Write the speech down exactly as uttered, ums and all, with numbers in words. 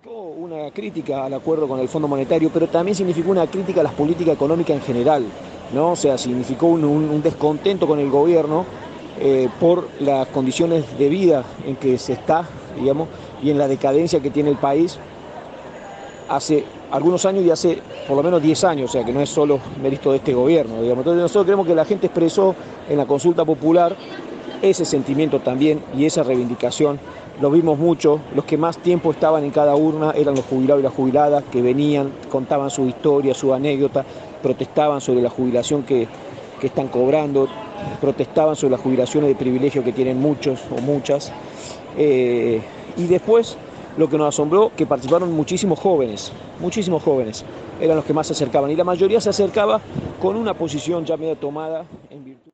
significó una crítica al acuerdo con el Fondo Monetario, pero también significó una crítica a las políticas económicas en general, ¿no? O sea, significó un, un- un descontento con el gobierno eh, por las condiciones de vida en que se está, digamos, y en la decadencia que tiene el país hace algunos años y hace por lo menos diez años, o sea, que no es solo mérito de este gobierno, digamos. Entonces nosotros creemos que la gente expresó en la consulta popular ese sentimiento también y esa reivindicación. Lo vimos mucho, los que más tiempo estaban en cada urna eran los jubilados y las jubiladas que venían, contaban su historia, su anécdota, protestaban sobre la jubilación que, que están cobrando, protestaban sobre las jubilaciones de privilegio que tienen muchos o muchas. Eh, y después lo que nos asombró, que participaron muchísimos jóvenes, muchísimos jóvenes, eran los que más se acercaban y la mayoría se acercaba con una posición ya medio tomada en virtud.